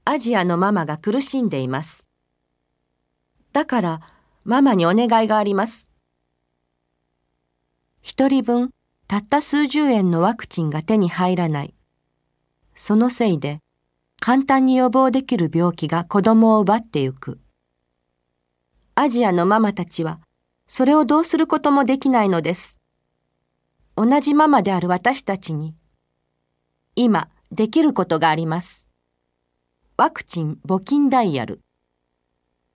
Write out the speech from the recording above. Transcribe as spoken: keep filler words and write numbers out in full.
アジアのママが苦しんでいます。だからママにお願いがあります。一人分たった数十円のワクチンが手に入らない。そのせいで簡単に予防できる病気が子供を奪ってゆく。アジアのママたちはそれをどうすることもできないのです。同じママである私たちに今できることがあります。ワクチン募金ダイヤル。